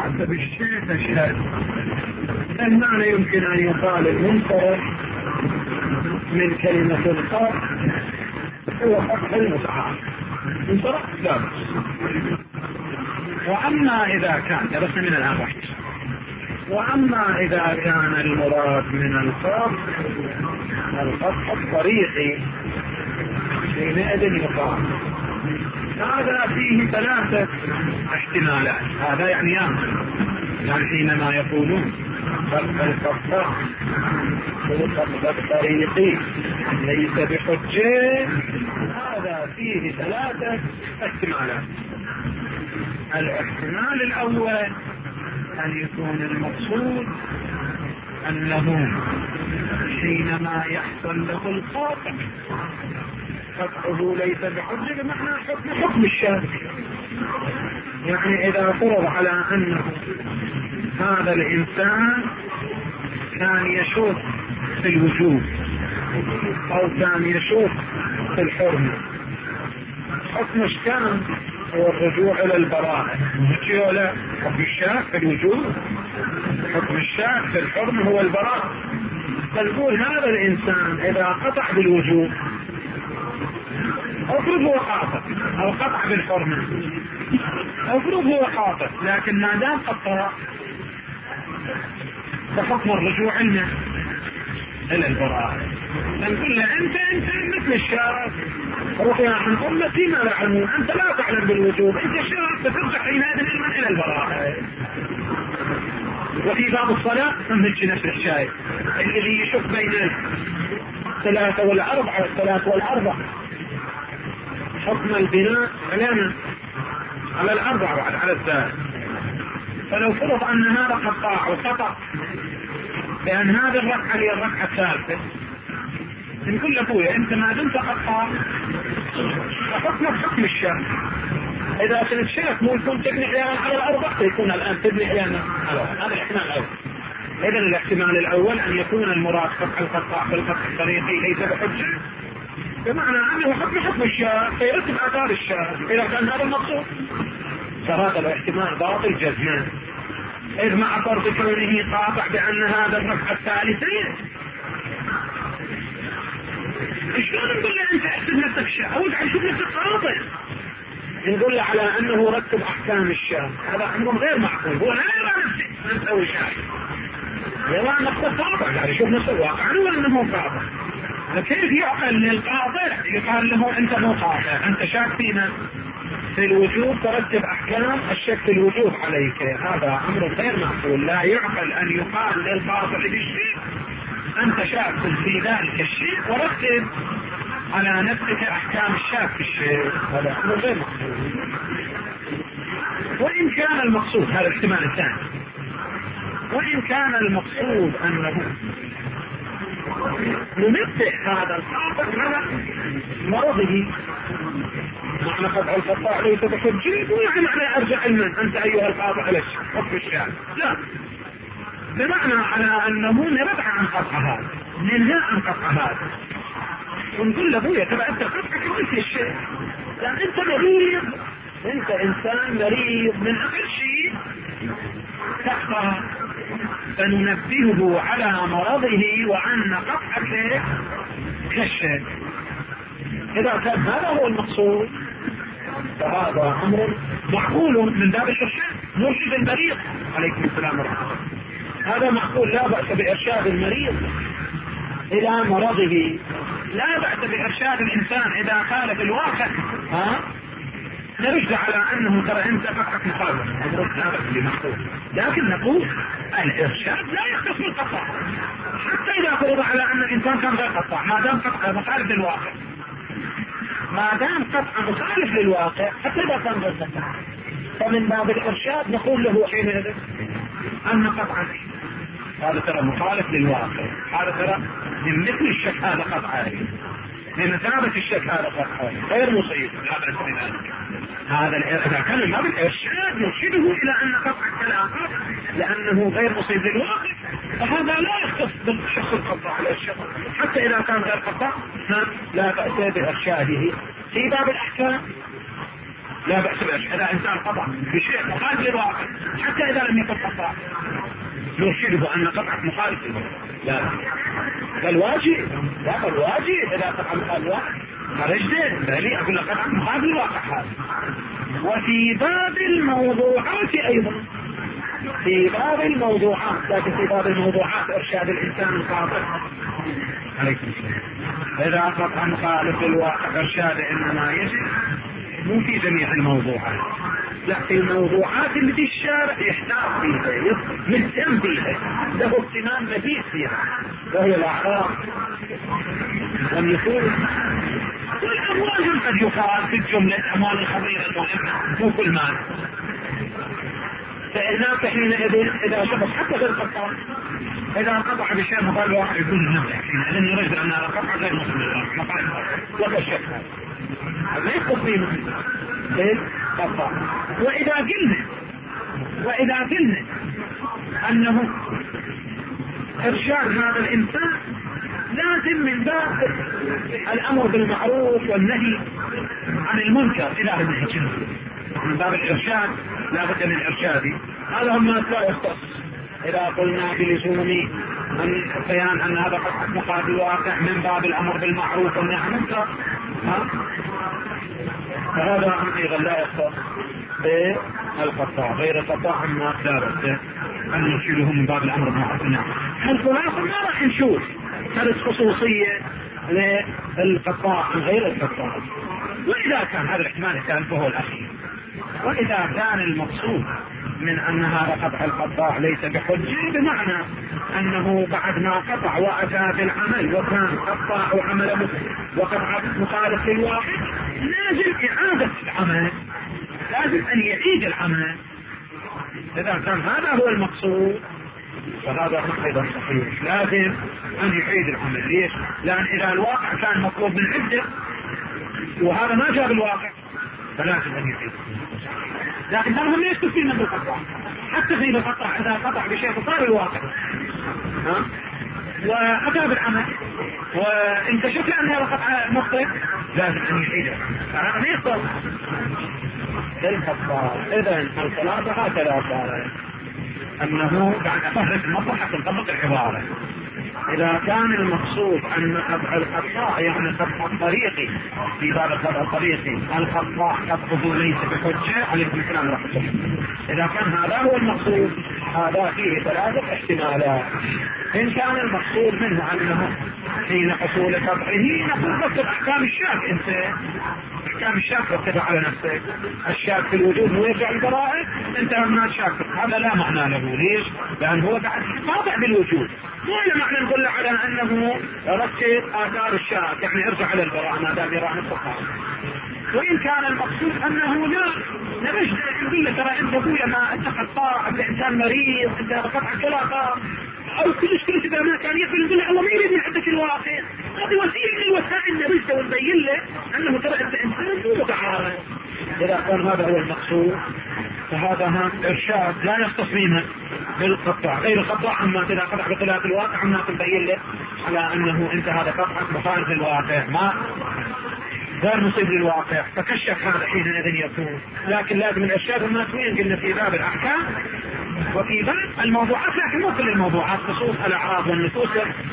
قطعت بالشيء تشهد. المعنى يمكن أن يقال المنصرف من كلمة القطع هو قطع المتعة، منصرف لا بس. وأما إذا كان درسنا من الآن واحد، وأما إذا كان المراد من القطع الطريقي حينئذ يقال هذا فيه ثلاثة احتمالات. هذا يعني حينما يقولون القطع الطريقي ليس بحجة، هذا فيه ثلاثة احتمالات. الاحتمال الأول أن يكون المقصود أنه حينما يحصل له القاطع قطعه ليس بحجة بمعنى حكم الشارع. يعني إذا فرض على أن هذا الإنسان كان يشوف في الوجوب أو كان يشوف في الحرمة، حكم الشام هو الرجوع إلى البراءة. ولا حكم الشاك في الوجوب، حكم الشاك في الحرمة هو البراءة. فنقول هذا الإنسان إذا قطع بالوجوب افرض هو قاطع، او قطع بالحرمة افرض هو قاطع، لكن ما دام قطع فحكم الرجوع لنا الى البراءة. فنقول له انت مثل الشارع، روح يا عن امتي ما يعلمون، انت لا تعلم بالوجوب، انت شارع فترجع حينئذ الى البراءة. وفي باب الصلاة نمشي نفس الشيء، اللي يشوف بين الثلاثة والأربعة، الثلاثة والأربعة حكم البناء على الأربعة بعد على الثالث. فلو فرض أن هذا قطاع وقطع بأن هذا الركعة هي الركعة الثالثة، نقول له أنت ما دمت قطاع فحكمك حكم الشارع. إذا كنت شاك مو يكون تبني على الأربعة، يكون الآن تبني على هذا الاحتمال الأول. إذا الاحتمال الأول أن يكون المراد قطع القطاع بالقطع الطريقي ليس بحجة، بمعنى أنه حكم الشارع فيرتب آثار الشارع إذا كان هذا المقصود. فهذا الاحتمال باطل جزما، إذ مع فرض كونه قاطع بأن هذا الركعة الثالثة. شلون نقول له أنت احسب نفسك شارع أو ادعي شوف نفسك قاطع؟ نقول له على أنه رتب أحكام الشارع، هذا أمر غير معقول. هو لا يرى نفسه شارع، يرى نفسه قاطع، يعني شوف نفسه واقعا ولا أنه قاطع. كيف يعقل للقاطع يقال له انت مو قاطع، انت شاك فينا في الوجوب ترتب احكام الشك في الوجوب عليك؟ هذا امر غير معقول. لا يعقل ان يقال للقاطع بالشيء انت شاك في ذلك الشيء ورتب على نفسك احكام الشاك في الشيء، هذا امر غير معقول. وان كان المقصود، هذا الاحتمال الثاني، وان كان المقصود انه نمتع هذا القاطع على مرضه، معنى قطع القطاع ليس بحجة يعني معنى ارجع المن انت ايها القاطع على حكم الشارع، لا، بمعنى على انه نرد عن قطع هذا، ننهى عن قطع هذا، ونقول له ابويا تبع انت قطعك مثل الشيء، لان انت مريض، انت انسان مريض من اقل شيء تخطأ، فننبهه على مرضه وأن قطعك كالشيء. إذا كان هذا هو المقصود فهذا أمر معقول من باب الإرشاد، مرشد المريض عليكم السلام ورحمة الله، هذا معقول، لا بأس بإرشاد المريض إلى مرضه، لا بأس بإرشاد الإنسان إذا خالف الواقع، نرجع على أنه ترى أنت قطعك مخالف، هذا اللي معقول. لكن نقول الإرشاد لا يختص بالقطع، حتى إذا فرض على أن الإنسان كان غير قطع، ما دام قطع مخالف للواقع، ما دام قطع مخالف للواقع حتى إذا كان غير قطع، فمن باب الإرشاد نقول له حينئذ أن قطعك هذا ترى مخالف للواقع، هذا ترى من مثل الشك هذا قطع، من مثابة الشك هذا قطع غير مصيب، لا بأس بذلك. هذا إذا كان من باب الإرشاد يرشده إلى أن قطعك لا قطع لأنه غير مصيب للواقع، فهذا لا يختص بالشخص القطاع الإرشاد، حتى إذا كان غير قطاع لا بأس بإرشاده في باب الأحكام. لا بأس به إذا إنسان قطع بشيء مخالف للواقع حتى إذا لم يكن قطع نرشده أن قطع مخالف للواقع. لا فالواجب إذا قطع مخالف للواقع فرجده بلي أقول لك قطع مخالف للواقع هذا. وفي باب الموضوعات أيضا في باب الموضوعات لكن في باب الموضوعات إرشاد الإنسان الخاطئ عليكم السلام إذا قطع مخالف للواقع إرشاد إنما يجب مو في جميع الموضوعات لا في الموضوعات التي الشارع يحتاط فيها مهتم فيها له اهتمام مزيد فيها وهي الأعراض والنفوس والأموال قد يقال في الجملة الأموال الخطيرة المهمة مو كل مال. فهناك حينئذ إذا شخص حتى غير قطع إذا قطع بشيء مخالف للواقع يكون النفع لأن يرجع أن هذا قطع غير مخالف ولا شك هذا ليس تصميم قطع. وإذا قلنا أنه إرشاد هذا الإنسان لازم من باب الأمر بالمعروف والنهي عن المنكر إلى النهي من باب الإرشاد لا بد من إرشادي هذا هم لا يختص. إذا قلنا بلزوم بيان أن هذا قد مخالف الواقع من باب الأمر بالمعروف والنهي عن المنكر فهذا أيضا لا يختص بالقطاع غير القطاع ما لا بد أن نشيله من باب الأمر بالمعروف والنهي. الخلاصة ما راح نشوف هذه خصوصية للقطاع غير القطاع. وإذا كان هذا الاحتمال الثالث وهو الأخير وإذا كان المقصود من أن هذا قطع القطاع ليس بحجة بمعنى أنه بعد ما قطع وأتى بالعمل وكان قطع وعمل وقطع مخالف للواقع لازم إعادة العمل لازم أن يعيد العمل. إذا كان هذا هو المقصود فهذا أيضا صحيح لازم أن يعيد العمل. ليش؟ لأن إذا الواقع كان مطلوب من عدة وهذا ما جاء بالواقع فلازم أن يعيد. لكن هذا هم يشترك فيه من القطع حتى في القطع إذا قطع بشيء صار الواقع وأتى بالعمل وانكشف أن هذا قطع مخطئ لازم أن يعيده فهذا ما يصل القطع. إذن الخلاصة هكذا صار أنه بعد فهرس المصلحة تنطبق العبارة. إذا كان المقصود أن قطع القطاع يعني قطع الطريقي في باب القطع الطريقي القطاع قطعه ليس بحجة عليكم الكلام رحمة. إذا كان هذا هو المقصود هذا فيه ثلاثة احتمالات. إن كان المقصود منه أنه حين حصول قطعه نقول نفس أحكام الشاك أنت أحكام الشاك رتبها على نفسك الشاك في الوجود هو يرجع البراءة أنت من الشاك هذا لا معنى له. ليش؟ لأن هو بعد قاطع بالوجود مو على معنى نقول على أنه رتب آثار الشاك يعني ارجع على البراءة ما دام يرى نفسه. وإن كان المقصود أنه لا نرجع نقول له ترى أنت أبويا ما أنت قطاع أنت إنسان مريض أنت قطع ثلاثة أو كلش إذا ما كان يقبل نقول له الله ما يريد من عندك الواقع. هذه وسيلة من الوسائل نرجع ونبين له أنه ترى أنت إنسان مو متعارض. إذا كان هذا هو المقصود فهذا إرشاد لا يختص فيه بالقطاع غير القطاع عما إذا قطع بخلاف الواقع عما تبين له على أنه أنت هذا قطعك مخالف للواقع ما غير مصيب للواقع فكشف هذا حينئذ يكون. لكن لازم الإرشاد الماتوين قلنا في باب الأحكام وفي باب الموضوعات لكن مو كل الموضوعات خصوص الأعراض والنفوس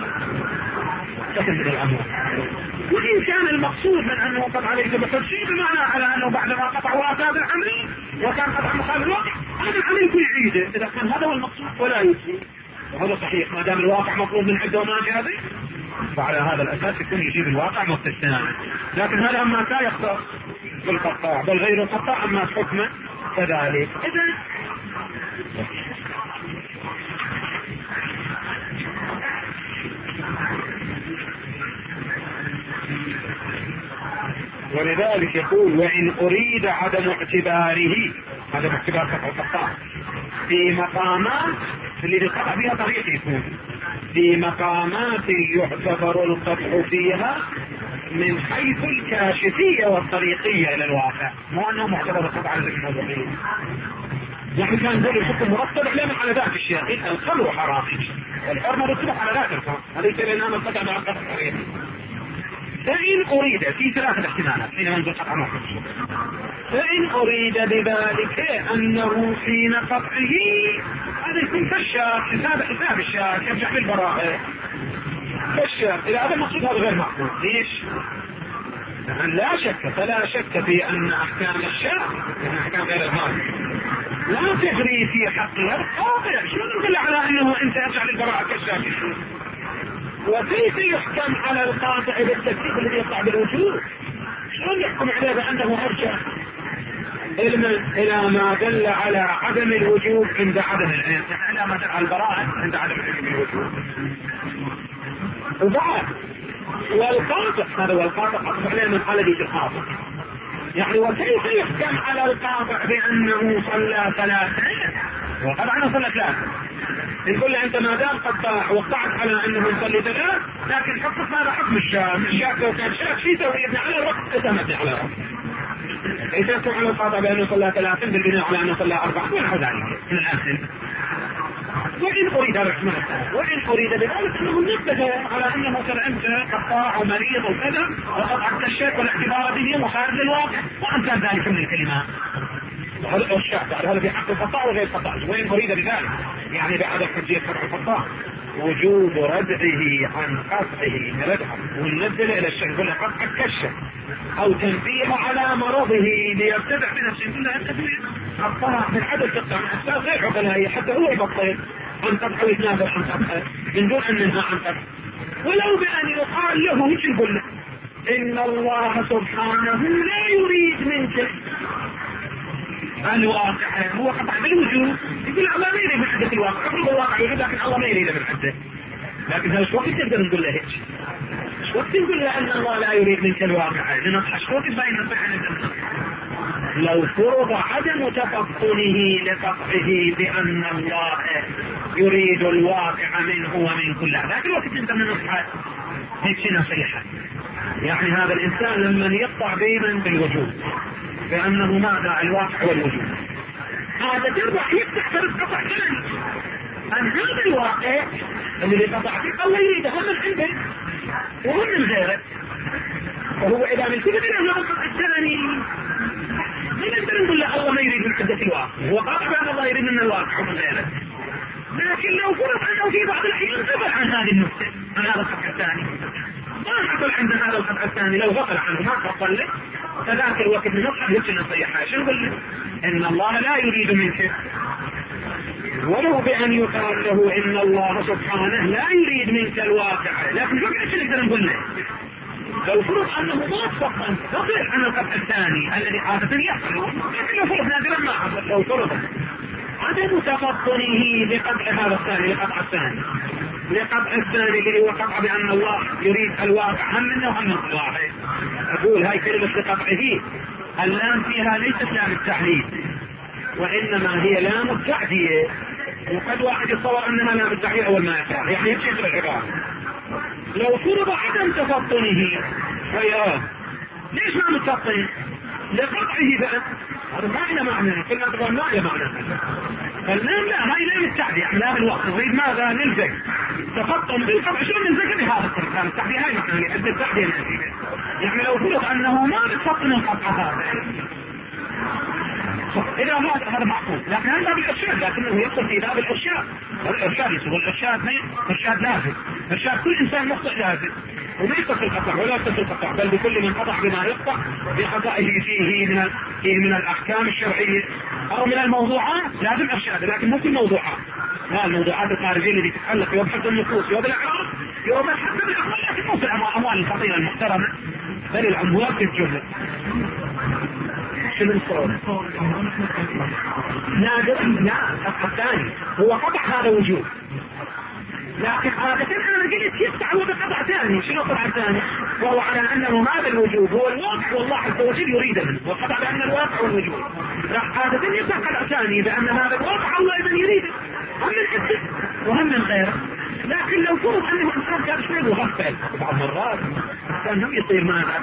تكمل الأمر. وإن كان المقصود من أنه قطع ليس بحجة بمعنى على أنه بعدما قطع وأتى بالعمل وكان قطع مخالف الواقع هذا العمل يكون يعيده إذا كان هذا هو المقصود ولا يجزي وهذا صحيح ما دام الواقع مطلوب من عده وما جاء به فعلى هذا الأساس يكون يجيب الواقع مستثنى. لكن هذا أما لا يختص بالقطاع بل غير القطاع أما حكمه كذلك. إذن ولذلك يقول وإن أريد عدم اعتباره عدم اعتبار قطع القطاع في مقامات اللي قطع بها طريق يكون في مقامات يعتبر القطع فيها من حيث الكاشفية والطريقية إلى الواقع مو أنه معتبر القطع على ذلك الموضوعين. يعني كان ذلك الحكم مرتب علما على ذات الشيء الخمر حرام الحرمة مرتبة على ذات الخمر هذه كلمة القطع مع القطع الطريقي. فإن أريد في ثلاثة احتمالات حينما نقول قطع محكم فإن أريد بذلك أنه حين قطعه هذا يكون كالشاك، حساب الشاك يرجع بالبراءة كالشاك. إذا هذا المقصود هذا غير معقول. ليش؟ فلا شك في أن أحكام الشاك أحكام غير الظاهر لا تجري في حقها القاطع. شو نقول على أنه أنت يرجع للبراءة كالشاك؟ وكيف يحكم على القاطع بالتكليف الذي يقع بالوجود؟ شلون يحكم عليه بأنه أرجع إلى ما دل على عدم الوجوب عند عدم العلم، إلى ما دل على البراءة عند عدم العلم بالوجود. وبعد والقاطع هذا والقاطع أصبح عليه من قال لي القاطع يعني. وكيف يحكم على القاطع بأنه صلى ثلاثة وطبعا صلى ثلاثة؟ نقول له أنت ما دام قد وقعت على أنه يصلي ثلاث، لكن حكم هذا حكم الشاك لو كان شاك شيء سوي يبني على الوقت قسمتني على الوقت. إذا كان على القاطع بأنه صلى ثلاثة بالبناء على أنه صلى أربعة ونحو ذلك من الآخر. وإن أريد بذلك أنه نبه على أنه مثلا أنت قطاع ومريض وكذا وقطعت الشيء والاعتبار به مخالف للواقع وأمثال ذلك من الكلمات. هذا الشاك هذا في حق القطاع وغير القطاع. وإن أريد بذلك يعني بعد حجية قطع القطاع وجوب ردعه عن قطعه ردعه وننزل إلى الشيء يقول له قطع كشف أو تنبيه على مرضه ليرتدع بنفسه. يقول له أنت قطاع من عدد قطع من أسباب غير عقلائية حتى هو يبطل عن قطعه ويتنازل عن قطعه من دون أن ننهى عن قطعه. ولو بأن يقال له وش يقول له؟ إن الله سبحانه لا يريد منك الواقع، هو قطع بالوجود. يقول الله ما يريد من حدة الواقع، أفرض الواقع يريد لكن الله ما يريد من حدة. لكن هذا شو وقت تقدر نقول له هيك؟ شو وقت نقول له أن الله لا يريد منك الواقع؟ لنصح شو وقت باين نصح عن الأمر. لو فرض عدم تفطنه لقطعه بأن الله يريد الواقع منه ومن كل لكن وقت انت من نصحه هيك نصيحة. يعني هذا الإنسان لما يقطع دائما بالوجود بأنه ماذا الواقع والوجود، هذا تربح يفتح فرد قطع ثاني عن هذا الواقع اللي قطع فيه الله يريده هم من عنده وهم من غيره. وهو إذا من كل إلى القطع الثاني ما نقدر نقول له الله ما يريد من حدة الواقع، هو قطع بأن الله يريد من الواقع ومن غيره. لكن لو فرض أنه في بعض الأحيان غفل عن هذه النقطة عن هذا القطع الثاني، ما حصل عند هذا القطع الثاني لو غفل عنه ما فصل له فذاك الوقت نصح يمكن نصيحة. شو نقول له؟ إن الله لا يريد منك، ولو بأن يقال له إن الله سبحانه لا يريد منك الواقع، لكن شو نقدر نقول له؟ لو فرض أنه ما تفضل غفل عن القطع الثاني الذي عادة يحصل، لكن لو فرض نادرا ما حصل، لو فرض عدم تفطنه لقطع هذا الثاني لقطع الثاني لقطع الثاني اللي هو قطع بأن الله يريد الواقع هم منه وهم من الله. أقول هاي كلمة لقطعه اللام فيها ليست لام التعليل وإنما هي لام التعدية، وقد واحد يتصور أنها لام التعدية أول ما يقرأ يعني يمشي في العبارة. لو فرض عدم تفطنه فيا ليش ما متفطن؟ لقطعه بقى هذا ما له معنى، كلمة تقول ما له معنى. فاللام لا هاي لام التعدية يعني لام الوقت نريد ماذا نلزق تفطن بالقطع. شلون نلزق بهذا الطريق؟ التعدية هاي معنى عند التعدية يعني لو فرض أنه ما بتفطن القطع هذا إذا هذا معقول، لكن هذا باب الإرشاد لكنه يصل في باب الإرشاد. الإرشاد يصل الإرشاد إرشاد لازم، إرشاد كل إنسان مخطئ لازم وما يتصل القطع ولا يتصل القطع، بل بكل من قطع بما يقطع بخطئه فيه من الأحكام الشرعية أو من الموضوعات لازم إرشاد، لكن مو في الموضوعات. لا الموضوعات الخارجية التي تتعلق بحفظ النفوس وبالأعراض وبالحفظ بالأموال، لكن مو في الأموال الخطيرة المحترمة بل الأموال في الجملة. شنو الصورة؟ نادر لا القطع الثاني هو قطع هذا وجود، لكن عادة أنا قلت يفتح بقطع ثاني. شنو قطع ثاني؟ وهو على أنه هذا الوجود هو الواقع والله عز وجل يريد منه، وقطع بأن الواقع والوجود راح عادة يفتح قطع ثاني بأن هذا الواقع الله أيضا يريده هم من حده وهم من غيره. لكن لو فرض أنه إنسان كان شوي مغفل بعض مرات كان هم يصير ماذا؟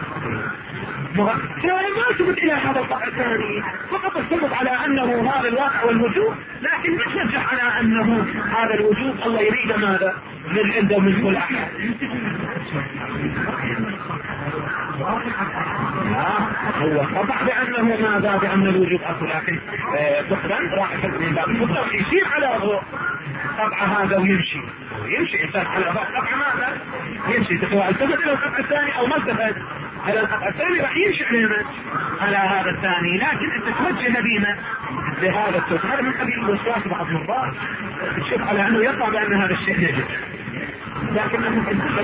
ما ثبت إلى هذا القطع الثاني، فقط ثبت على أنه هذا الواقع والوجود، لكن مش نرجح على أنه هذا الوجود الله يريد ماذا من عنده من كل أحد. هو قطع بأنه ماذا؟ بأن الوجود أصل، لكن فقدا راح من باب الفقد يسير على ضوء قطع هذا ويمشي إنسان على ضوء قطع ماذا؟ يمشي، سواء التفت إلى القطع الثاني أو ما التفت إلى القطع الثاني راح يمشي على هذا الثاني. لكن أنت توجه بينا لهذا السوق، هذا من قبيل الوسواس بعض المرات تشوف على أنه يقع بأن هذا الشيء يجب، لكن أنه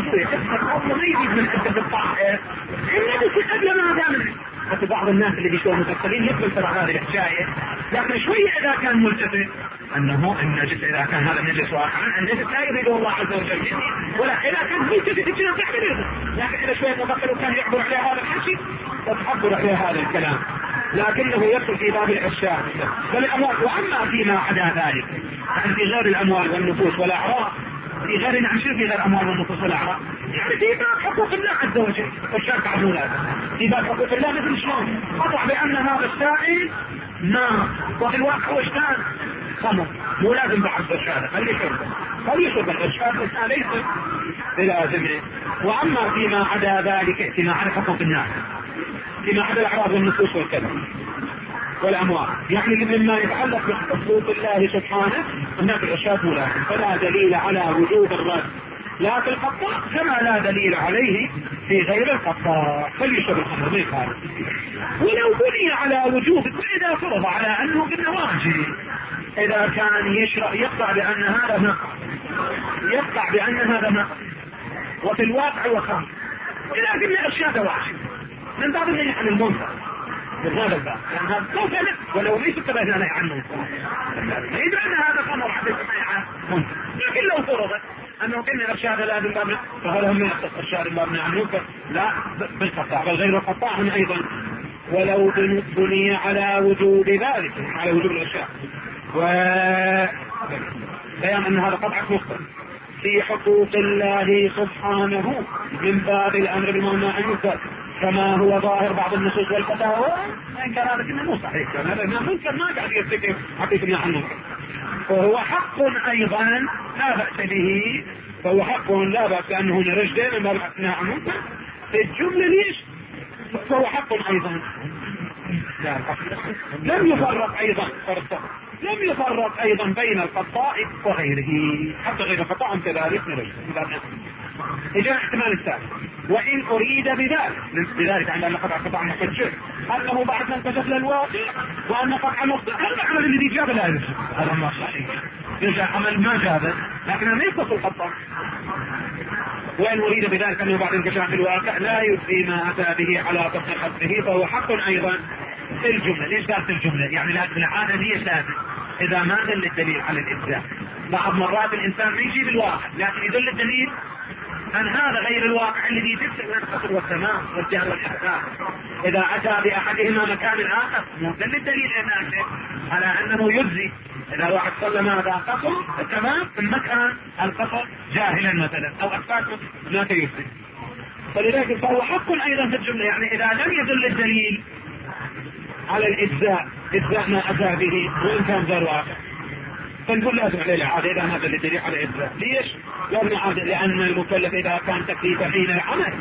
أصلا ما يجب من عدة الطائر النبي قبل ما هذا حتى بعض الناس اللي بيشوفوا متأخرين يقبل ترى هذه الحكاية، لكن شوية إذا كان ملتفت أنه النجس، إذا كان هذا النجس واقعا النجس لا يريد الله عز وجل مني، ولا إذا كان ملتفت يجب أن تحمل، لكن إذا شوية متأخر وكان يعبر على هذا الحكي وتعبر على هذا الكلام، لكنه يدخل في باب الأشياء والأموال. وأما فيما عدا ذلك يعني في غير الأموال والنفوس والأعراض، في غير نعم في غير أموال والنفوس والأعراض، يعني في باب حقوق الله عز وجل والشرك عدولاته، في باب حقوق الله مثل شلون قطع بأن هذا السائل نار، وفي الواقع هو كان خمر، مو لازم بعد الشهادة خلي شرب الشهادة ليس بلازمه. وأما فيما عدا ذلك، فيما عدا حقوق الناس، فيما عدا الأعراض والنفوس والكذا والأموال، يعني مما يتعلق بحقوق الله سبحانه هناك الإرشاد ملازم، فلا دليل على وجوب الرد لا في القطاع كما لا دليل عليه في غير القطاع، فليشرب الخمر ما يخالف. ولو بني على وجوب، فإذا فرض على أنه بالنواجذ إذا كان يقطع بأن هذا ماء، يقطع بأن هذا ماء وفي الواقع هو خمر، لكن الإرشاد واحد من باب النهي عن المنكر من هذا الباب، لأن هذا لو كان ولو ليس كما نهي عن المنكر ما يدري أن هذا خمر حديث عن منكر، لكن لو فرضت أنه كان الإرشاد لازم باب، فهذا هم يختص إرشاد باب عن المنكر لا بالقطاع، بل غير القطاع هم أيضا ولو بني على وجود ذلك، على وجود الإرشاد وبيان أن هذا قطعة مخطئ في حقوق الله سبحانه من باب الأمر بالمعنى عن المنكر كما هو ظاهر بعض النصوص والفتاوى، إن كان هذا كله مو صحيح، هذا المنكر ما قاعد يرتكب حقيقة عن المنكر، وهو حق أيضا لا بأس به، فهو حق لا بأس أنه نرجع من باب عن المنكر في الجملة ليش؟ فهو حق أيضا لم يفرق أيضا بين القطاع وغيره، حتى غير القطاع كذلك نرجع. إجاء احتمال الثالث وإن أريد بذلك عندما قطع قطع مخرج أنه بعد ما انتجت للواقع وأن قطع مخرج هذا العمل الذي جاب لا يرجع، هذا ما صحيح، يرجع عمل ما جابه لكنه ما يختص القطع. وإن أريد بذلك أنه بعد انكشاف في الواقع لا يفضي ما أتى به على قصد قصده فهو حق أيضا في الجملة. ليش قالت الجملة؟ يعني لا العادة هي ثابت إذا ما دل الدليل على الإجزاء. بعض مرات الإنسان ما يجيب الواقع لكن يدل الدليل عن هذا غير الواقع الذي يجزء من القصر والتمام والجهل والإحسان. إذا أتى بأحدهما مكان الآخر دل الدليل على أنه يجزي. إذا واحد صلى ماذا قصر التمام في مكان القصر جاهلا مثلا أو أثبات لا يجزي، فلذلك فهو حق أيضا في الجملة. يعني إذا لم يدل الدليل على الإجزاء ما أتى به وإن كان غير واقع فنقول لازم عليه العادة إذا ما دل الدليل على الإجزاء. ليش؟ لأن المكلف إذا كان تكليف حين العمل،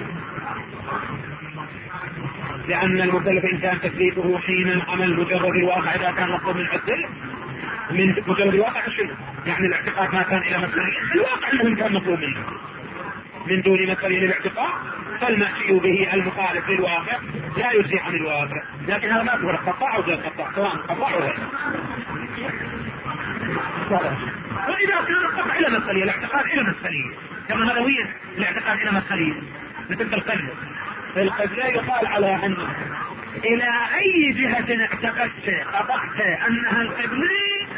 لأن المكلف إن كان تكليفه حين العمل مجرد الواقع إذا كان مطلوب من عدل من مجرد الواقع شنو؟ يعني الاعتقاد ما كان إلى مسألة الواقع أنه كان مطلوب منه من دون مسألة الاعتقاد، فالمأتي به المخالف للواقع لا يجزي عن الواقع. لكن هذا ما تقول قطاع وغير قطاع سواء قطاع وغير. وإذا كان القطع إلى مسألة الاعتقاد إلى مسألة كما مدوية الاعتقاد إلى مسألة مثل القبلة يقال على أن إلى أي جهة اعتقدت قطعت أنها القبلة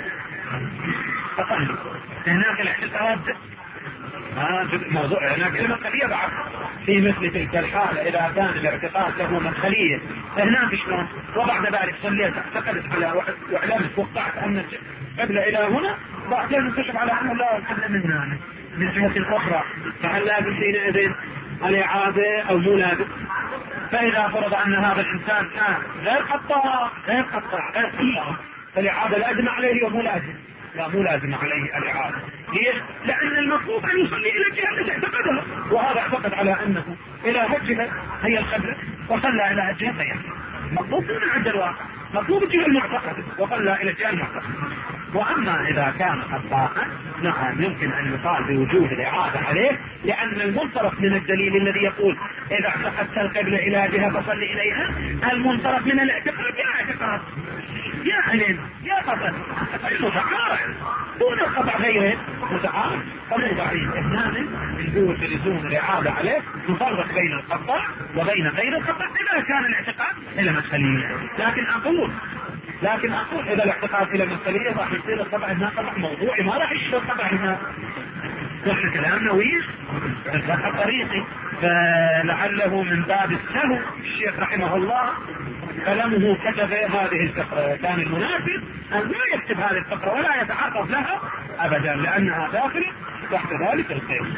قطعت هناك الاعتقاد موضوع هناك إلى مسألية بعد في مثل تلك الحالة إذا كان الاعتقاد له مسألية فهناك شلون وبعد ذلك صليت اعتقدت على وعلمت وقعت أن قبل إلى هنا بعدين نكتشف على أنه لا قبل من هنا من جهة أخرى، فهل لازم حينئذ الإعادة أو مو لازم؟ فإذا فرض أن هذا الإنسان كان غير قطاع فالإعادة لازم عليه ومو لازم؟ لا مو لازم عليه الإعادة. ليش؟ لأن المفروض أن يصلي إلى الجهة التي اعتقدها، وهذا اعتقد على أنه إلى هجها هي القبلة وصلى الى الجهتين. مطلوب من عند الواقع، مطلوب الجهه المعتقده وصلى الى الجهه المعتقده. واما اذا كان قد ضاق نعم يمكن ان يقال بوجوب الاعاده عليه، لان المنصرف من الدليل الذي يقول اذا اعتقدت القبله الى جهه فصل اليها، المنصرف من الاعتقاد يا اعتقاد يا علم يا قطع متعارض دون القطع غيره متعارض. فموضع الاستثناء نقول تلزوم الاعاده عليه، نفرق بين القطع وبين غير القطع اذا كان الاعتقاد الى مسألية. لكن اقول اذا الاعتقاد الى مسألية راح يصير القطع هنا قطع موضوعي، ما راح يشتغل القطع هنا. نحن كلامنا ويش القطع طريقي، فلعله من باب السهو الشيخ رحمه الله كلامه كتب هذه الفقرة، كان المناسب ان لا يكتب هذه الفقرة ولا يتعرض لها ابدا لانها داخل تحت ذلك القيد.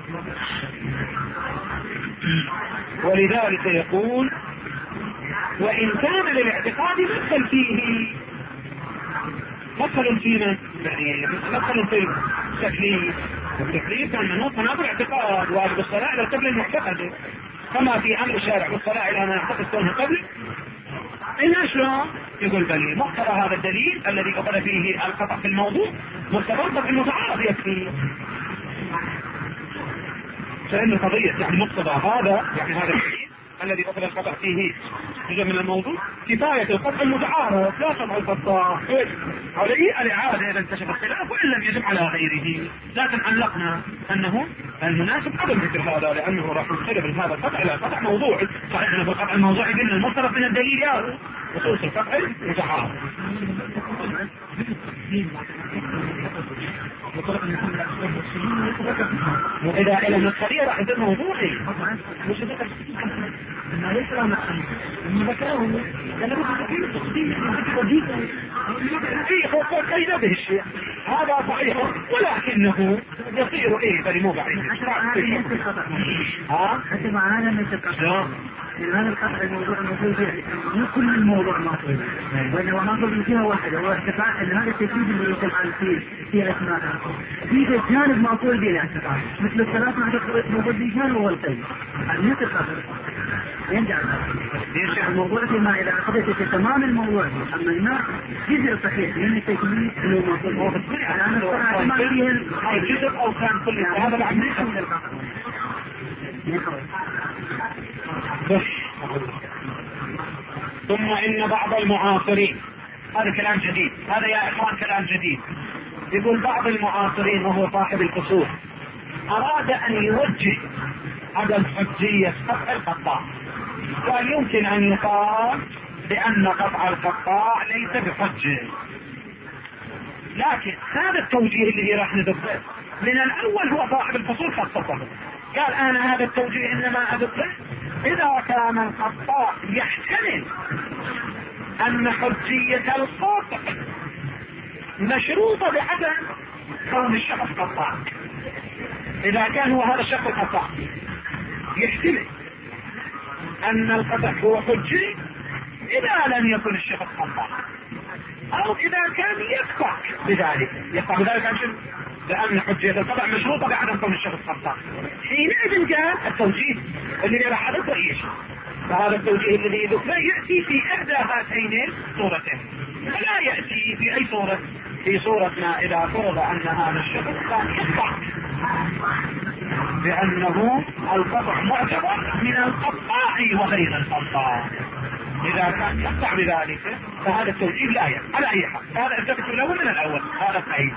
ولذلك يقول وان كان للاعتقاد مثل فيه، مثل فينا يعني مثل في التكليف، التكليف كان منوط مناط الاعتقاد واجب الصلاة الى القبلة المعتقدة، كما في امر الشارع بالصلاة الى ما يعتقد كونها قبل إلا شلون؟ يقول بلي مقتضى هذا الدليل الذي أخذ فيه القطع في الموضوع مقتضى في المتعارض يكفي. فإن قضية يعني مقتضى هذا يعني هذا الدليل الذي أخذ القطع فيه جزء من الموضوع كفاية القطع المتعارض لا طبع القطع عليه الإعادة إذا انكشف الخلاف وإن لم يجب على غيره. لكن علقنا أنه المناسب عدم ذكر هذا لأنه راح يختلف هذا القطع إلى قطع موضوعي. صحيح أن في القطع الموضوعي قلنا المصرف من الدليل يا خصوص القطع المتعارض. وإذا إلى المسألية راح يصير موضوعي مش ذكر ما ليس له معنى لما ذكره لأنه ذكر تصديق ايه هو كيدا به الشيء هذا صحيح ولكنه يصير ايه بل مو بعيد حتى معناه لما يتقطع هذا القطع الموضوع الموضوع مو كل الموضوع ماطول وانما ماطول من جهه واحده، هو ارتفاع ان هذا التشديد اللي يتفعل في اسماء في جانب ماطول به الاعتقاد مثل الثلاث موجود في جانب هو القلب نفس القطع يرجع الموضوع فيما اذا اخذت في تمام الموضوع. اما الماء جزء صحيح من التشديد اللي هو ماطول الجزء او كان كل هذا العمليه ثم ان بعض المعاصرين، هذا كلام جديد، هذا يا اخوان كلام جديد، يقول بعض المعاصرين وهو صاحب الفصول اراد ان يوجه عدم حجية قطع القطاع، قال يمكن ان يقال بان قطع القطاع ليس بحجة، لكن هذا التوجيه الذي راح ندرسه من الاول هو صاحب الفصول خصصه، قال انا هذا التوجيه انما ادرسه اذا كان القطاع يحتمل ان حجية القطع مشروطة بعدم كون الشخص قطاع. اذا كان هو هذا الشخص قطاع يحتمل ان القطع هو حجي اذا لم يكن الشخص قطاع، او اذا كان يقطع بذلك عشان لان حجية القطع مشروطة بعدم كون الشخص قطاع. حينئذ قال التوجيه اللي راح ادرسه ايش؟ فهذا التوجيه الذي ذكره ياتي في احدى هاتين الصورتين، فلا ياتي في اي صورة، في صورة ما اذا فرض ان هذا الشخص كان يقطع بانه القطع معتبر من القطاع وغير القطاع، اذا كان يقطع بذلك فهذا التوجيه لا ياتي على اي حال. هذا التفت له من الاول هذا صحيح.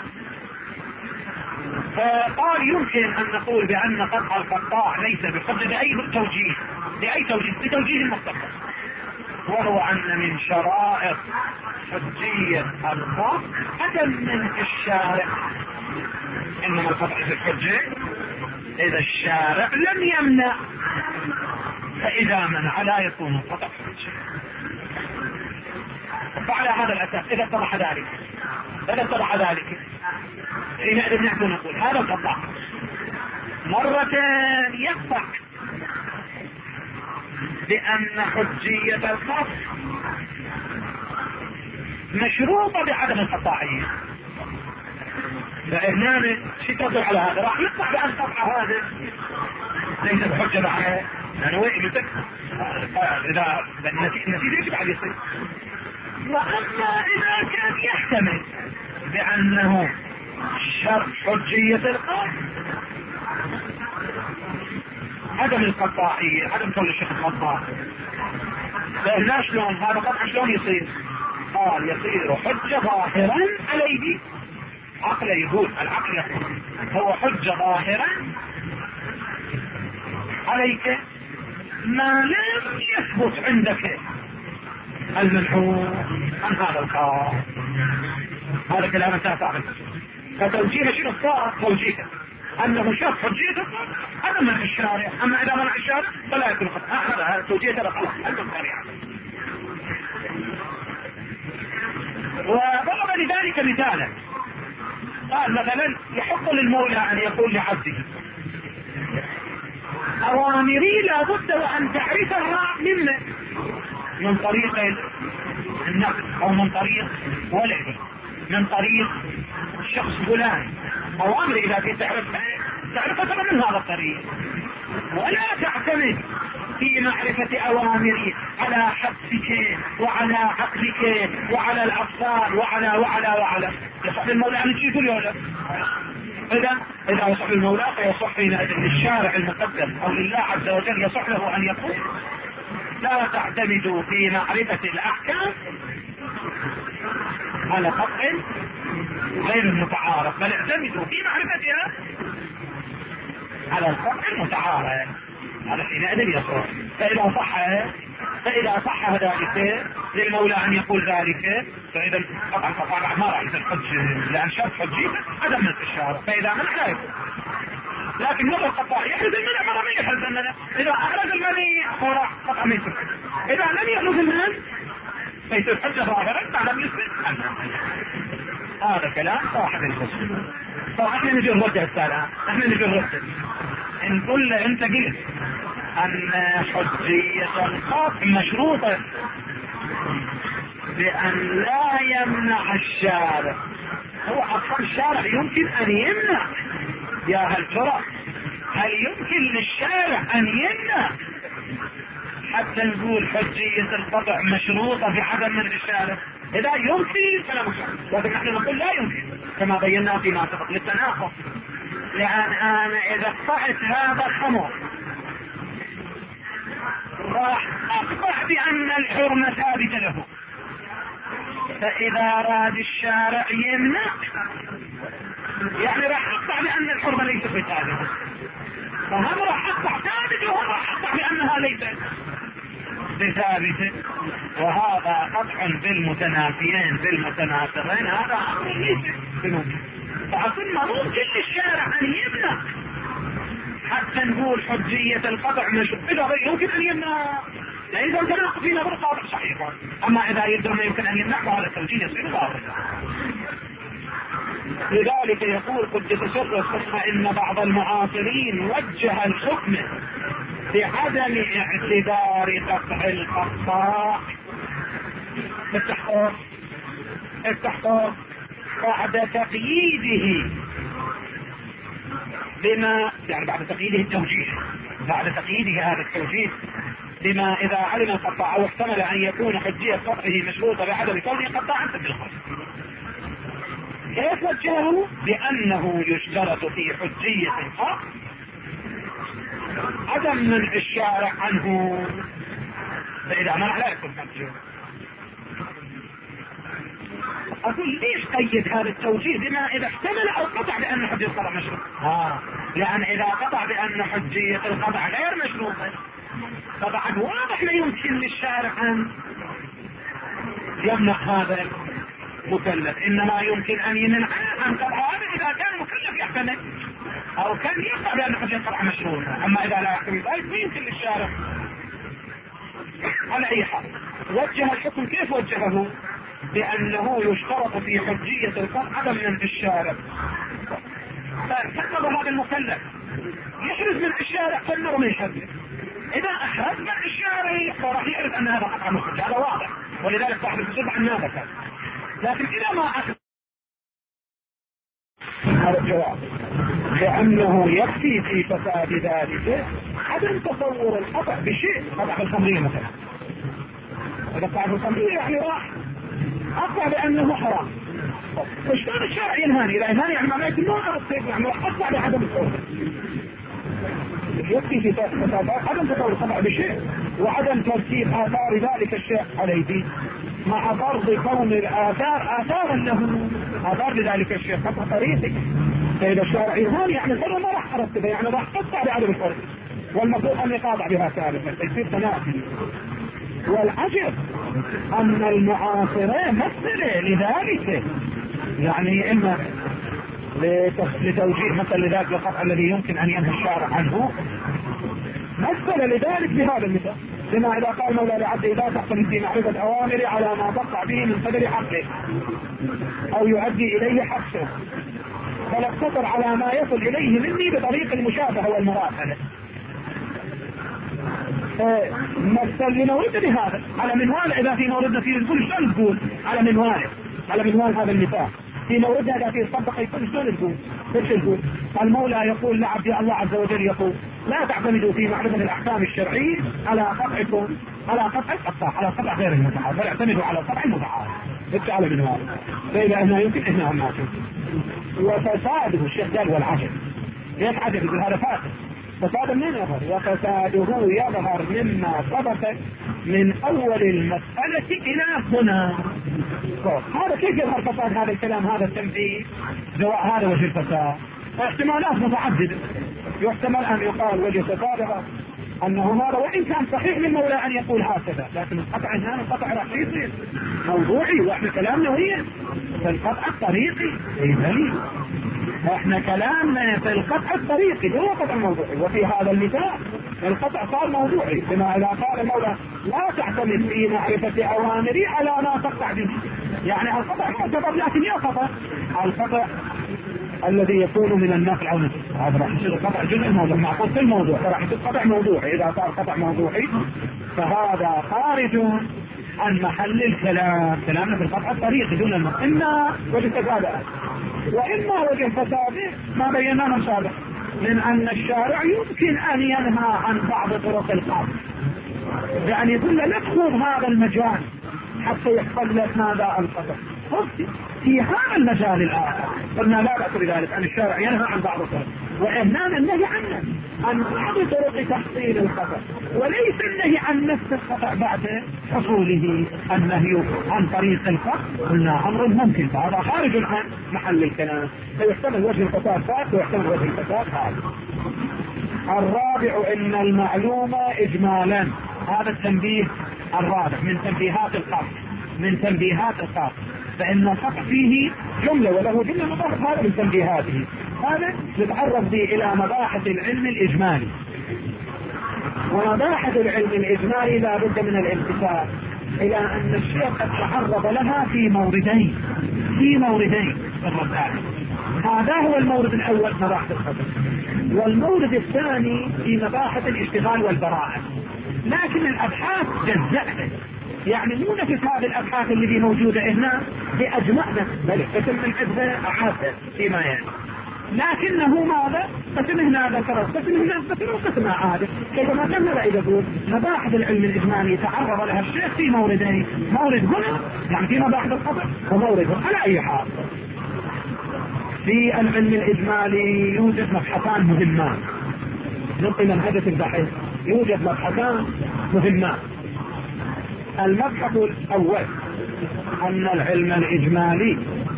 فقال يمكن ان نقول بان قطع القطاع ليس بحجة لاي توجيه، بتوجيه المختصر، وهو ان من شرائط حجية القطع عدم من الشارع، انما القطع في الحجة اذا الشارع لم يمنع، فاذا منع لا يكون القطع حجة. فعلى هذا الاساس اذا اتضح ذلك حينئذ نحن نقول هذا القطاع مرة يقطع بأن حجية القطع مشروطة بعدم القطاعية، فإهنان شي تدل على هذا راح يقطع بأن قطع هذا ليس بحجة عليه أنا وين إذا النتيجة يجب على يصير. وأما إذا كان يحتمل بأنه شرط حجية القطع، عدم القطاعية، عدم كون الشيخ قطاع، فهنا شلون هذا قطع شلون يصير؟ قال يصير حجة ظاهرا عليه. عقل يقول، العقل يقول هو حجة ظاهرا عليك ما لم يثبت عندك المنحوس عن هذا القاطع. هذا كلام انتهى صاحب. فتوجيه شنو صار؟ توجيه انه شاف حجية القطع هذا منع الشارع، اما اذا منع الشارع فلا يكون قطع. هذا توجيه ترى خلاص المنكر. وضرب لذلك مثالا، قال مثلا يحق للمولى ان يقول لعبده اوامري لا بد وان تعرفها من طريق النقل او من طريق ولدي، من طريق شخص فلان. اوامري اذا كنت تعرفها من هذا الطريق، ولا تعتمد في معرفة اوامري على حدسك وعلى عقلك وعلى الاطفال وعلى يصح للمولى ان يجي كل يوم. اذا يصح للمولى فيصح للشارع المقدم او لله عز وجل يصح له ان يقول لا تعتمدوا في معرفة الاحكام على قطع غير المتعارف، بل اعتمدوا في معرفتها على القطع المتعارف. هذا حينئذ يصح. فإذا صح ذلك للمولى أن يقول ذلك، فإذا طبعا ما راح يصير حج، لأن شرط حجي عدم من الشارع، فإذا منع لا يكون. لكن نظر القطاع يحرز المنع مرة ما يحرز المنع. إذا أحرز المنع فراح قطع ما يصير حج، إذا لم يحرز المنع فيصير حجة ظاهرا فلم يصير حج. هذا كلام صاحب الفصل. طبعا احنا نجي نرد السلام، احنا نجي نرد ان كل انت قلت ان حجية القطع مشروطة بان لا يمنع الشارع. هو اصلا الشارع يمكن ان يمنع، يا هل ترى هل يمكن للشارع ان يمنع حتى نقول حجية القطع مشروطة بعدم من الشارع؟ اذا يمكن فلا مشروط، لكن نحن نقول لا يمكن كما بينا فيما سبق للتناقض. لان انا اذا قطعت هذا الخمر راح اقطع بان الحرمة ثابتة له، فاذا اراد الشارع يمنع يعني راح اقطع بان الحرمة ليست بثابتة، فهم راح اقطع ثابت وهم راح اقطع بانها ليست بثابتة. وهذا قطع بالمتنافيين بالمتناقضين، هذا امر ليس بممكن. فاصل ما ممكن للشارع ان يمنع حتى نقول حجية القطع اذا يمكن ان يمنع، لان اذا تناقض فينا بالقاطع صحيح. اما اذا يقدر ما يمكن ان يمنع فهذا التوجيه يصير باطل. لذلك يقول قدس سره ثم ان بعض المعاصرين وجه الحكم بعدم اعتبار قطع القطاع التحقيق بعد تقييده بما يعني بعد تقييده التوجيه، بعد تقييده هذا التوجيه بما اذا علم القطاع او احتمل ان يكون حجية قطعه مشروطة بعدم كونه قطاعا بالخلق. كيف وجهه؟ بانه يشترط في حجية القطع عدم منع الشارع عنه، فاذا منع لا يكون حجة. اقول ليش قيد هذا التوجيه بما اذا احتمل او قطع بان حجية القطع مشروط؟ لان اذا قطع بان حجية القطع غير مشروطة طبعا واضح لا يمكن للشارع ان يمنع هذا المكلف، انما يمكن ان يمنع عن قطع هذا اذا كان مكلف يحتمل او كان يقطع بان حجية القطع مشروطة. اما اذا لا يحتمل ذلك فيمكن للشارع. على اي حال وجه الحكم كيف وجهه؟ بانه يشترط في حجية القطع عدم منع الشارع. فكتب هذا المكلف يحرز من الشارع فالنظر من حجه، اذا احرز من الشارع فراح يعرف ان هذا قطع مخرج، هذا واضح. ولذلك صاحب الكتب عن هذا كان. لكن اذا ما احرز هذا الجواب لانه يكفي في فساد ذلك عدم تصور القطع بشيء، قطع الخمرية مثلا، إذا قطع الخمرية يعني راح أقطع بأنه حرام، فشلون الشرع ينهاني؟ إذا ينهاني يعني معناته إنه يعني راح أقطع بعدم التصور. يكفي في عدم تصور القطع بشيء وعدم ترتيب آثار ذلك الشيء عليه، مع فرض كون الآثار آثارا له، آثار لذلك الشيء قطع طريقي. فإذا الشارع ينهاني يعني الفرق ما راح أرتبه، يعني راح أقطع بعدم الفرق، والمفروض أن يقاطع بها ثالثا يصير تنافي. والعجب أن المعاصرين مثل لذلك، يعني إما لتوجيه مثل لذلك القطع الذي يمكن أن ينهى الشارع عنه، مثل لذلك بهذا المثال، لما إذا قال مولى لعبده لا تحتمل في معرفة أوامري على ما تقع به من قدر حقه أو يؤدي إليه حقه، فلا اقتصر على ما يصل إليه مني بطريق المشابهة والمراسلة. مثل لنورد بهذا على منوال، إذا في موردنا فيه نقول شلون تقول على منوال، على منوال هذا المثال في موردنا إذا فيه الصدق يقول شلون تقول، ايش تقول؟ المولى يقول لعبد الله عز وجل يقول لا تعتمدوا في معرفة الأحكام الشرعية على قطعكم، على قطع القطاع، على قطع غير المتعارف، بل اعتمدوا على قطع المتعارف. ايش على منوال؟ فإذا هنا يمكن هنا ما وفساده الشيخ قال والعجب، ليش عجب؟ يقول هذا فاسد. فساد من يظهر؟ وفساده يظهر مما ثبت من أول المسألة إلى هنا. هذا كيف يظهر فساد هذا الكلام، هذا التنفيذ؟ سواء هذا وجه الفساد احتمالات متعددة، يحتمل أن يقال وجه فسادها أنه هذا، وإن كان صحيح للمولى أن يقول هكذا، لكن القطع هنا القطع راح يصير موضوعي، وإحنا كلامنا هي في القطع الطريقي. إذن احنا كلامنا في القطع الطريقي هو قطع موضوعي، وفي هذا المثال القطع صار موضوعي، بما إذا قال المولى لا تعتمد في معرفة أوامري على ما تقطع به، يعني القطع معتبر، لكن يا قطع القطع الذي يكون من النقل أو نقل، هذا راح يصير قطع جزء موضوع معقول في الموضوع، فراح يصير قطع موضوعي. إذا صار قطع موضوعي فهذا خارج عن محل الكلام، كلامنا في القطع الطريقي دون النقل، إما وجه فساده وإما وجه فساده ما بيناه سابقا من أن الشارع يمكن أن ينهى عن بعض طرق القطع، يعني يقول لا تخوض هذا المجال حتى يحصل لك ماذا القطع. في هذا المجال الآخر قلنا لا بأس بذلك أن الشارع ينهى عن بعض الطرق، وإهنانا النهي عنه عن بعض طرق تحصيل الخطأ، وليس النهي عن نفس الخطأ بعد حصوله. النهي عن طريق الخطأ قلنا أمر ممكن، فهذا خارج عن محل الكلام، فيحتمل وجه الفساد فات ويحتمل وجه الفساد هذا. الرابع ان المعلومة اجمالا، هذا التنبيه الرابع من تنبيهات القطع، من تنبيهات القطع، فإن القطع فيه جملة وله جملة مضافة، هذا من تنبيهاته، هذا نتعرض به إلى مباحث العلم الإجمالي. ومباحث العلم الإجمالي لا بد من الامتثال إلى أن الشيء قد تعرض لها في موردين الرد. هذا هو المورد الأول مباحث القطع، والمورد الثاني في مباحث الاشتغال والبراءة، لكن الأبحاث جزأت، يعني مو نفس هذه الأبحاث اللي موجودة هنا بأجمعنا، بل قسم من عدة أعاده فيما يعني، لكنه ماذا؟ قسم هنا ذكر، قسم هنا ذكر، وقسم أعاده. كيفما كان لا يقول مباحث العلم الإجمالي تعرض لها الشيخ في موردين، مورد هنا يعني في مباحث القطع، ومورد على أي حال. في العلم الإجمالي يوجد مبحثان مهمان، نقل منهجة البحث يوجد مبحثان مهمان. المبحث الأول أن العلم الإجمالي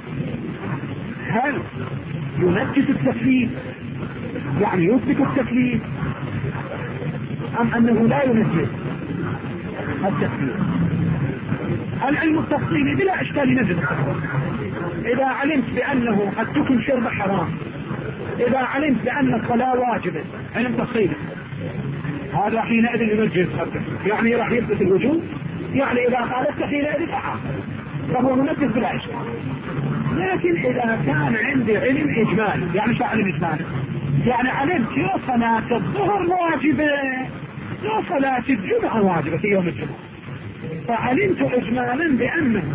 هل ينجس التكليف، يعني يثبت التكليف، أم أنه لا ينجس التكليف؟ العلم التفصيلي بلا إشكال ينجس. إذا علمت بأنه التكن شرب حرام، إذا علمت بأن الصلاة واجبة، علم تفصيلي، هذا حينئذ ينجس التكليف، يعني راح يثبت الوجوب، يعني إذا قالت حينئذ أعاق فهو منجس بلا إشكال. لكن إذا كان عندي علم إجمالي، يعني شو علم إجمالي؟ يعني علمت يا صلاة الظهر واجبة، يا صلاة الجمعة واجبة في يوم الجمعة، فعلمت إجمالا بأنه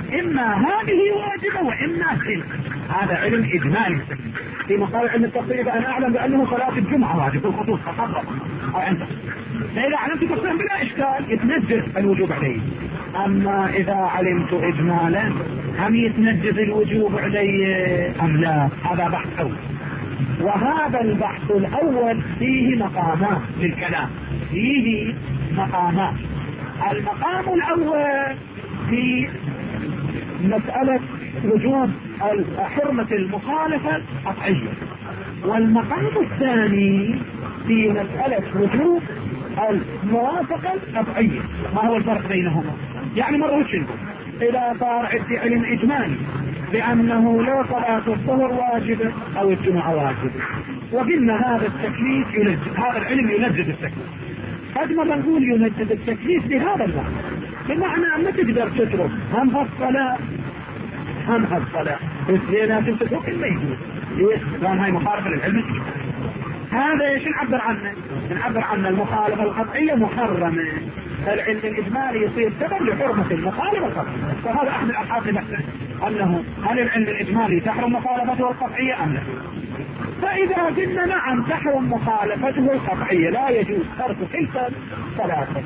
اما هذه واجبة واما تلك. هذا علم اجمالي. في مقام علم التفصيل انا اعلم بانه صلاة الجمعة واجب بالخصوص فقط او عندك، فاذا علمت تفصيلا بلا اشكال يتنجز الوجوب عليه. اما اذا علمت اجمالا هم يتنجز الوجوب علي ام لا، هذا بحث اول. وهذا البحث الاول فيه مقامات للكلام، فيه مقامات. المقام الاول في مسألة وجوب حرمة المخالفة قطعية، والمقام الثاني في مسألة وجوب الموافقة القطعية. ما هو الفرق بينهما؟ يعني مرة وش نقول إذا صار عندي علم إجمالي بأنه لا صلاة الظهر واجبة أو الجمعة واجبة، وقلنا هذا التكليف هذا العلم ينجد التكليف، قد ما نقول ينجد التكليف بهذا المعنى، بمعنى أن تقدر تترك هم الصلاة هم الصلاة اثنين تترك ما يجوز. ليش؟ لأن هاي مخالفة للعلم الإجمالي. هذا ايش نعبر عنه؟ نعبر عن المخالفة القطعية محرمة، العلم الإجمالي يصير سبب لحرمة المخالفة القطعية. وهذا أحد الأبحاث بحثه أنه هل العلم الإجمالي تحرم مخالفته القطعية أم لا؟ فإذا قلنا نعم تحرم مخالفته القطعية لا يجوز ترك تلك ثلاثة،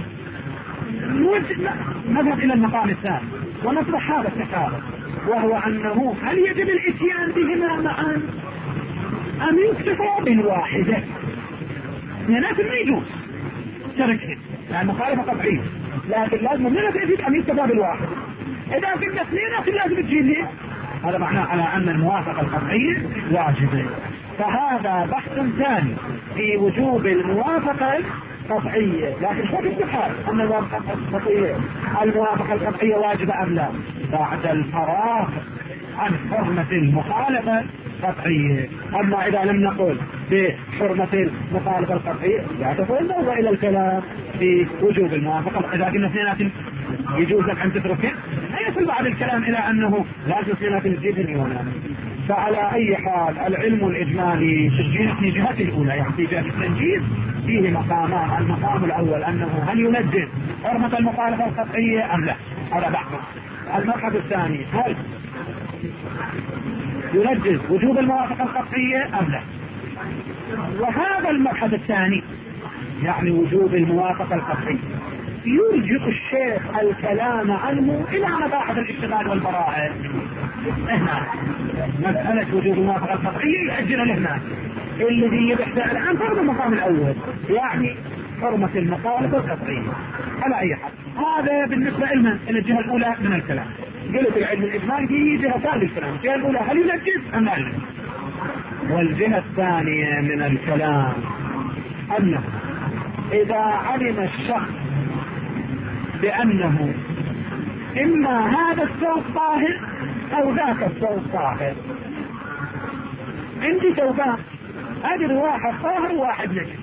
نذهب إلى المقام الثاني ونطرح هذا التساؤل، وهو أنه هل يجب الإتيان بهما معا أم يكتفى بالواحدة؟ لكن ما يجوز تركه يعني مخالفة قطعية، لكن لازم مننا تجد أن يكتفى بالواحدة. إذا كنا اثنين لازم تجيب لي، هذا معناه على أن الموافقة القطعية واجبة. فهذا بحث ثاني في وجوب الموافقة القطعية، لكن شو الحال أن الموافقة القطعية واجبة أم لا بعد الفراغ عن حرمة المخالفة القطعية. أما إذا لم نقل بحرمة المخالفة القطعية لا تقول نوضع إلى الكلام في وجوب الموافقة. إذا قلنا اثنين يجوز لك أن تتركه، لا يصل بعد الكلام إلى أنه لازم اثنين تنجيزني هنا. فعلى أي حال العلم الإجمالي في جهة الأولى يعني في جهة التنجيز فيه مقامان. المقام الأول أنه هل ينجز حرمة المخالفة القطعية أم لا، هذا بحث. المبحث الثاني هل ينجز وجوب الموافقة القطعية أم لا. وهذا المبحث الثاني يعني وجوب الموافقة القطعية يرجع الشيخ الكلام عنه إلى مباحث الاشتغال والبراءة. هنا مسألة وجوب الموافقة القطعية يأجل لهنا الذي يبحث الآن فرض المقام الأول يعني حرمة المخالفة القطعية. على أي حال هذا بالنسبة لنا إلى الجهة الأولى من الكلام. قلت العلم الإجمالي في جهتان للكلام، الجهة الأولى هل ينجز أم لا ينجز، والجهة الثانية من الكلام أنه إذا علم الشخص بأنه إما هذا الثوب طاهر أو ذاك الثوب طاهر. عندي ثوبان أدري واحد طاهر وواحد نجس،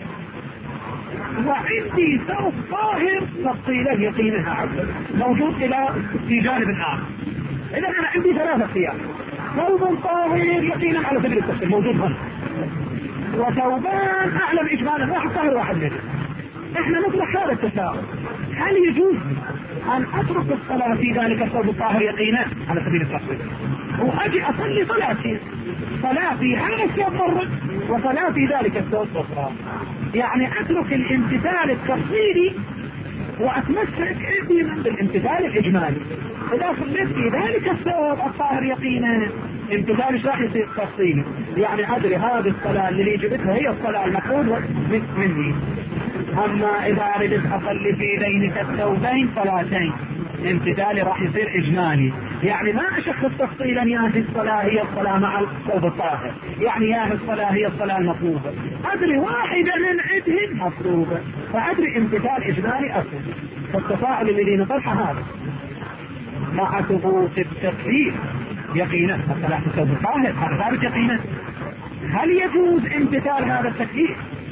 وعندي ثوب طاهر تفصيله يقينها عبد موجود إلى في جانب آخر. إذا أنا عندي ثلاثة ثياب، ثوب طاهر يقينا على سبيل التفصيل موجود هنا، وثوبان أعلم إجمالا واحد طاهر وواحد نجس. احنا نطرح هذا التساؤل، هل يجوز ان اترك الصلاة في ذلك الثوب الطاهر يقينا على سبيل التفصيل واجي اصلي صلاة في هذا الثوب مرة وصلاة في ذلك الثوب اخرى، يعني اترك الامتثال التفصيلي واتمسك بالامتثال الاجمالي. اذا صليت في ذلك الثوب الطاهر يقينا امتثال ايش راح يصير تفصيلي، يعني ادري هذه الصلاة اللي جبتها هي الصلاة المفروضة مني. اما اذا اردت اصلي في ذينك الثوبين صلاتين امتثالي راح يصير اجمالي، يعني ما اشخص تفصيلا يا هذه الصلاة هي الصلاة مع الثوب الطاهر، يعني يا هذه الصلاة هي الصلاة المطلوبة، ادري واحدة من عدهن مطلوبة فادري امتثال اجمالي اصل. فالتفاعل الذي نطرحه هذا مع ثبوت التكليف يقينا الصلاة في الثوب الطاهر هذا ثابت يقينا. هل يجوز امتثال هذا التكليف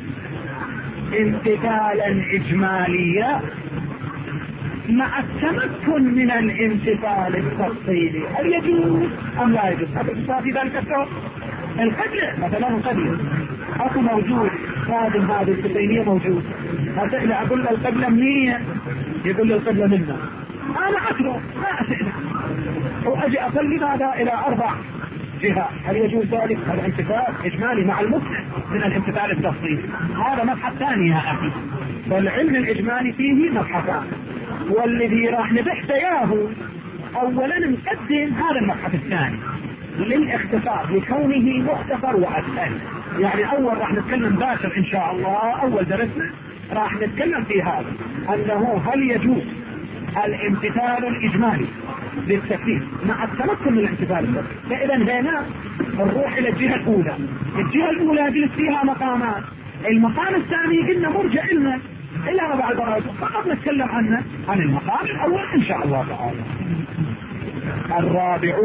امتثالا اجماليا مع التمكن من الامتثال التفصيلي؟ هل يجوز ام لا يجوز؟ هذا في ذلك الثوب القبلة مثلا القبلة اكو موجود خادم هذه الحسينية موجود، هسأل اقول له القبلة منية يقول له القبلة منا، انا اترك ما اسأله وأجي أصل هذا إلى 4 جهات، هل يجوز ذلك؟ هذا امتثال إجمالي مع المسند من الامتثال التفصيلي، هذا مبحث ثاني يا أخي. فالعلم الإجمالي فيه مبحثان، والذي راح نبحث إياه أولا نقدم هذا المبحث الثاني للاختصار لكونه مختصر وأسهل. يعني أول راح نتكلم باشر إن شاء الله، أول درسنا راح نتكلم في هذا، أنه هل يجوز الامتثال الإجمالي للتكليف مع التمكن من الامتثال التكليف. فإذا هنا نروح إلى الجهة الأولى. الجهة الأولى يجلس فيها مقامات، المقام الثاني قلنا مرجع لنا إلى ربع البراءة، فقط نتكلم عنه عن المقام الأول إن شاء الله تعالى. الرابع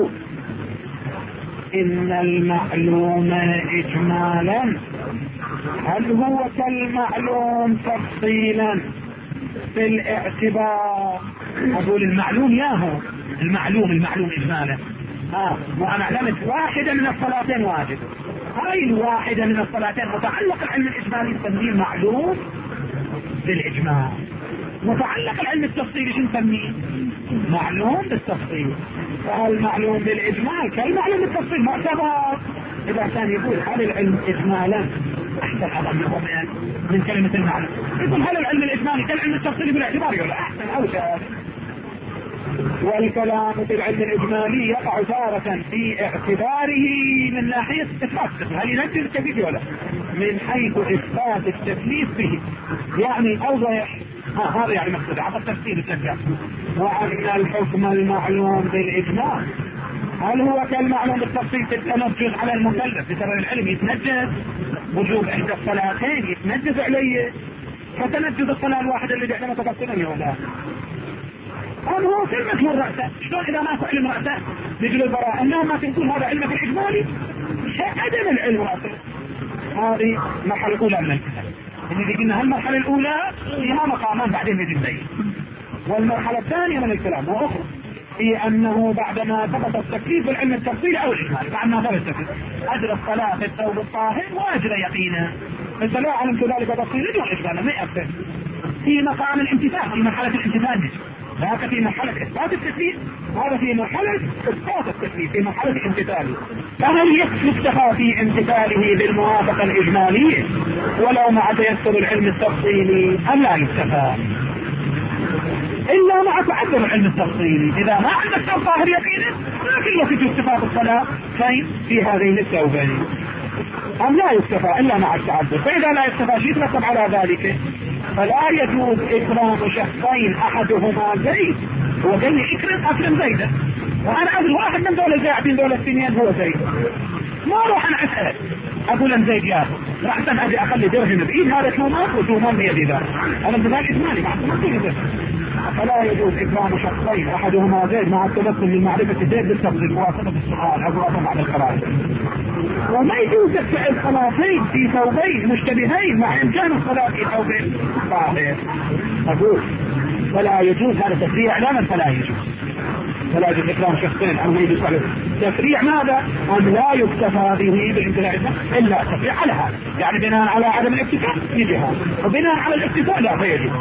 إن المعلوم إجمالا هل هو كالمعلوم تفصيلا في الاعتبار. أقول المعلوم ياهو المعلوم إجمالا، وأنا علمت واحدة من الصلاتين واجب، هاي الواحدة من الصلاتين متعلق العلم الإجمالي نسميه معلوم بالإجمال، متعلق العلم التفصيلي شو نسميه؟ معلوم بالتفصيل. فالمعلوم بالإجمال كالمعلوم بالتفصيل معتبر. إذا كان يقول هل العلم إجمالا أحسن هذا من كلمة المعلوم، يقول هل العلم الإجمالي كالعلم التفصيلي بالاعتبار، يقول أحسن أوجه. والكلام في العلم الإجمالي يقع تارة في اعتباره من ناحية إثبات التكليف، هل ينجز التكليف ولا من حيث إثبات التكليف به، يعني أوضح هذا يعني مقصود عطى التفصيل التكليف. وأن الحكم المعلوم بالإجمال هل هو كالمعلوم بالتفصيل في التنجز على المكلف بسبب العلم، يتنجز وجوب إحدى الصلاتين يتنجز عليه، فتنجز الصلاة الواحدة اللي بيعلمها تفصيلا ولا هذا هو كلمة الرأسة. شلون إذا ما علم رأسة نجل البراء أنه ما تقول هذا علم في الإجمالي عدم العلم رأسه. هذه المرحلة الأولى من الكتاب اللي قلنا هالمرحلة الأولى فيها مقامان بعدين نجي نبين. والمرحلة الثانية من الكلام وأخرى هي أنه بعدما ثبت التكليف بالعلم التفصيلي أو الإجمالي، بعد ما ثبت التكليف أجرى الصلاة في الثوب الطاهر وأجرى يقينا، فإذا لا علمت ذلك تفصيلا وإجمالا ما يأثر في مقام الامتثال، في مرحلة الامتثال هذا في مرحلة إثبات التكليف، هذا في مرحلة إثبات التكليف في مرحلة الامتثال. فهل يكتفى في امتثاله بالموافقة الإجمالية ولو مع تيسر العلم التفصيلي أم لا يكتفى إلا مع تعذر العلم التفصيلي؟ إذا ما عندك ظاهر يقينا لكن لو في استفاضة الصلاة في هذين الثوبين أم لا يكتفى إلا مع التعذر. فإذا لا يكتفى شيء يترتب على ذلك فلا يجوز إكرام شخصين أحدهما زيد وقال لي أكرم زيدا، وأنا أقول واحد من دول الزاعبين دول السنين هو زيد، ما أروح أنا أسأل أقول أن زيد ياهو راح أجي أخلي درهم بإيد هذا تومان وتومان بيدي ذا، أنا بذلك إجمالي مع التمكن. فلا يجوز إكرام شخصين أحدهما زيد مع التمكن من معرفة زيد بالتفضيل موافقة السؤال أو بعد القرار. وما يجوز فعل صلاتين في ثوبين مشتبهين مع إمكان الصلاة في ثوبين طاهر. أقول فلا يجوز هذا تفريع لا فلا يجوز، فلا يجوز إكرام شخصين أو ما يجوز عليه تفريع ماذا؟ أن لا يكتفى به بالامتلاء إلا تفريع على هذا، يعني بناء على عدم الاكتفاء يجي هذا، وبناء على الاكتفاء لا فيجوز.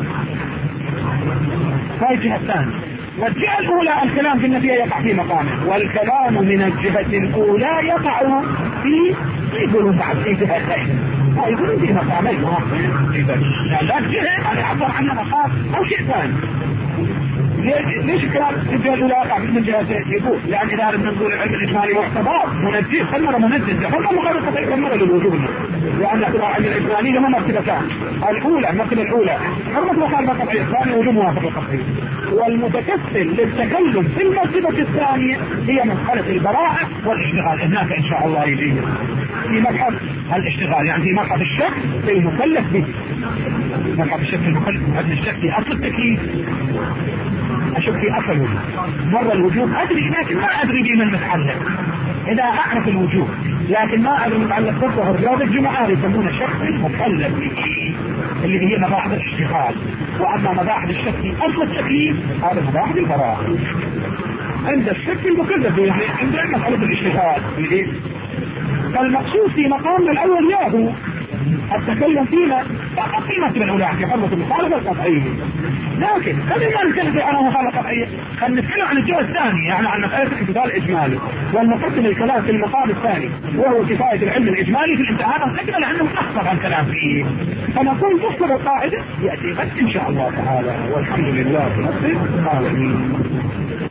هاي الجهة الثانية. والجهة الأولى الكلام قلنا فيها يقع في مقامه، والكلام من الجهة الأولى يقع في يقولون بعد في جهتين، يقولون في مقامين لا الجهة يعني عبر عنها مقام أو شيء ثاني. ليش الكلام الجهة الأولى يقع من جهتين؟ يقول لأن إذا بدنا نقول العلم الإجمالي معتبر منجز خلنا منجز خلنا مخالفة خلنا للوجوب، لأن اعتبار العلم الإجمالي لما مرتبتان، الأولى المرتبة الأولى حرمة مخالفة قطعية، الثانية وجوب موافقة قطعية. والمتكفل للتكلم في المرتبة الثانية هي مسألة البراءة والاشتغال، هناك إن شاء الله يجي في مبحث الاشتغال، يعني في مبحث الشك في المكلف به، مبحث الشك في المكلف، هذا الشك في أصل التكليف، أشك في أصل الوجوب. مرة الوجوب أدري لكن ما أدري بما المتعلق، إذا أعرف الوجوب لكن ما أدري المتعلق بالظهر رياض الجمعة يسمونه شك في المكلف به اللي هي مباحث الاشتغال. وأما مباحث الشك في أصل التكليف هذا مباحث البراءة. عند الشك في المكلف يعني عند مسألة الاشتغال. فالمقصود في مقامنا الأول ياهو التكلم فيما قيمة الأولى في حرمة المخالفة القطعية، لكن خلينا ما نتكلم في عنها مخالفة قطعية، خلينا نتكلم عن الجهة الثانية، يعني عن مسألة الامتثال الإجمالي، والمقدم الكلام في المقام الثاني وهو كفاية العلم الإجمالي في الامتحانات، نقبل عنه نحصر الكلام فيه، فنقول تحصر القاعدة يأتي غد إن شاء الله تعالى، والحمد لله رب العالمين.